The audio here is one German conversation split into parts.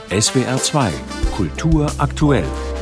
SWR 2 Kultur aktuell.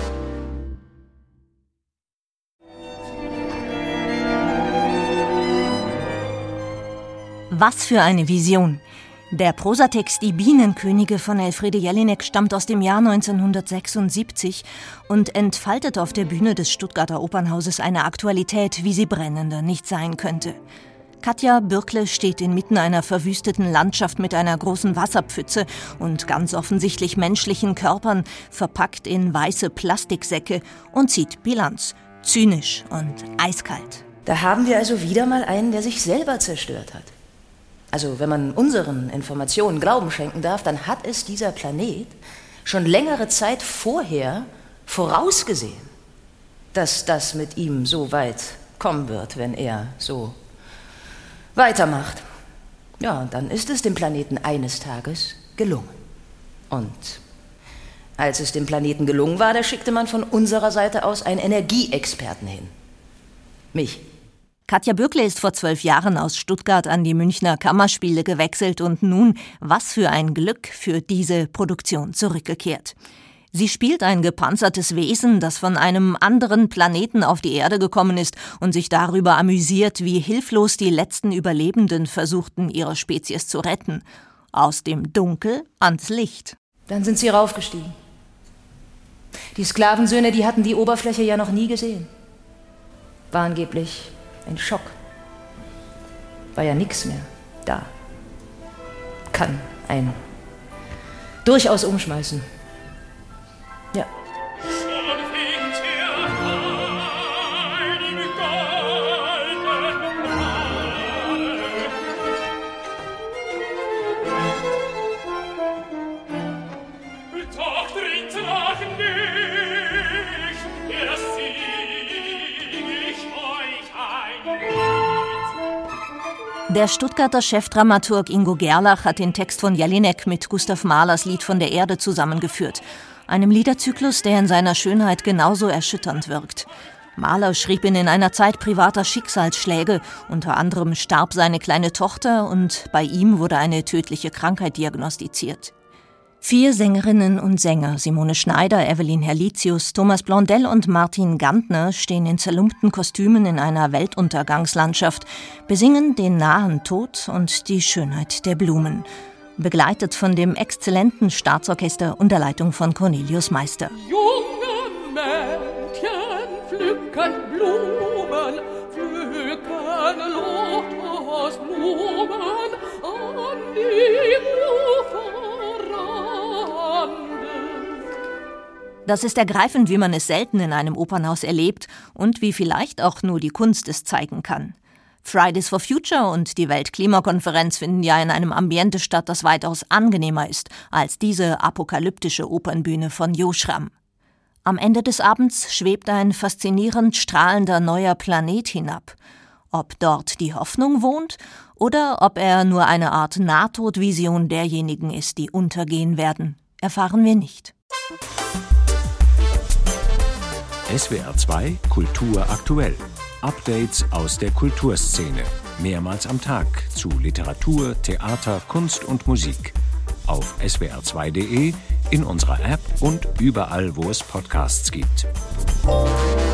Was für eine Vision! Der Prosatext Die Bienenkönige von Elfriede Jelinek stammt aus dem Jahr 1976 und entfaltet auf der Bühne des Stuttgarter Opernhauses eine Aktualität, wie sie brennender nicht sein könnte. Katja Bürkle steht inmitten einer verwüsteten Landschaft mit einer großen Wasserpfütze und ganz offensichtlich menschlichen Körpern, verpackt in weiße Plastiksäcke, und zieht Bilanz. Zynisch und eiskalt. Da haben wir also wieder mal einen, der sich selber zerstört hat. Also wenn man unseren Informationen Glauben schenken darf, dann hat es dieser Planet schon längere Zeit vorher vorausgesehen, dass das mit ihm so weit kommen wird, wenn er so weitermacht. Ja, und dann ist es dem Planeten eines Tages gelungen. Und als es dem Planeten gelungen war, da schickte man von unserer Seite aus einen Energieexperten hin. Mich. Katja Bürkle ist vor 12 Jahren aus Stuttgart an die Münchner Kammerspiele gewechselt und nun, was für ein Glück, für diese Produktion zurückgekehrt. Sie spielt ein gepanzertes Wesen, das von einem anderen Planeten auf die Erde gekommen ist und sich darüber amüsiert, wie hilflos die letzten Überlebenden versuchten, ihre Spezies zu retten. Aus dem Dunkel ans Licht. Dann sind sie raufgestiegen. Die Sklavensöhne, die hatten die Oberfläche ja noch nie gesehen. War angeblich ein Schock. War ja nichts mehr da. Kann einen durchaus umschmeißen. Ja. Der Stuttgarter Chefdramaturg Ingo Gerlach hat den Text von Jelinek mit Gustav Mahlers Lied von der Erde zusammengeführt. Einem Liederzyklus, der in seiner Schönheit genauso erschütternd wirkt. Mahler schrieb ihn in einer Zeit privater Schicksalsschläge. Unter anderem starb seine kleine Tochter und bei ihm wurde eine tödliche Krankheit diagnostiziert. 4 Sängerinnen und Sänger, Simone Schneider, Evelyn Herlitzius, Thomas Blondel und Martin Gantner, stehen in zerlumpten Kostümen in einer Weltuntergangslandschaft, besingen den nahen Tod und die Schönheit der Blumen. Begleitet von dem exzellenten Staatsorchester unter Leitung von Cornelius Meister. Junge Mädchen pflücken Blumen, pflücken Lotusblumen an die Uferrande. Das ist ergreifend, wie man es selten in einem Opernhaus erlebt und wie vielleicht auch nur die Kunst es zeigen kann. Fridays for Future und die Weltklimakonferenz finden ja in einem Ambiente statt, das weitaus angenehmer ist als diese apokalyptische Opernbühne von Jo Schramm. Am Ende des Abends schwebt ein faszinierend strahlender neuer Planet hinab. Ob dort die Hoffnung wohnt oder ob er nur eine Art Nahtodvision derjenigen ist, die untergehen werden, erfahren wir nicht. SWR 2 Kultur aktuell. Updates aus der Kulturszene. Mehrmals am Tag zu Literatur, Theater, Kunst und Musik. Auf swr2.de, in unserer App und überall, wo es Podcasts gibt.